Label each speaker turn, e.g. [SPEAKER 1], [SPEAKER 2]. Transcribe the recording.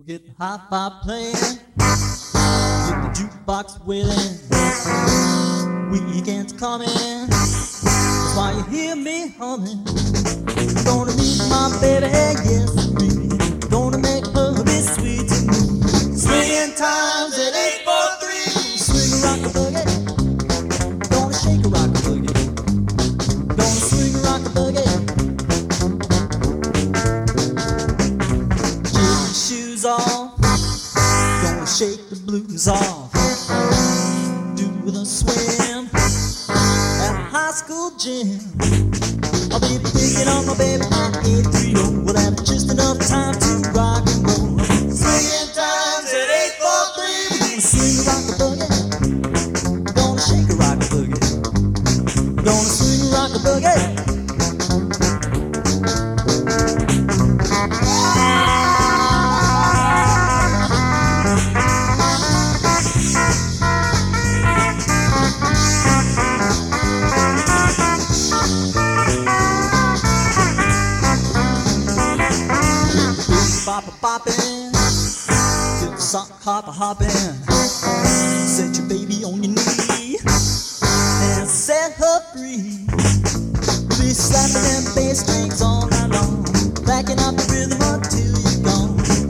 [SPEAKER 1] Get the hot pot playing, get the jukebox wailing. Weekend's coming, that's why you hear me humming. I'm gonna meet my baby, yes, really. Gonna make her be sweet to me. Swinging times at 843. Swing a rock a boogie, gonna shake a rock a boogie, gonna swing a rock a boogie. Shoes off, gonna shake the blues off. Do the swim at a high school gym. I'll be picking on my baby at 830. We'll have just enough time to rock and roll. Swinging times at 843. We're gonna swing a rock a boogie, gonna shake a rock a boogie, gonna swing a rock a boogie. Boppin', till the sock hoppin'. Set your baby on your knee and set her free. We'll be slapping them bass strings all night long, backing up the rhythm until you're gone.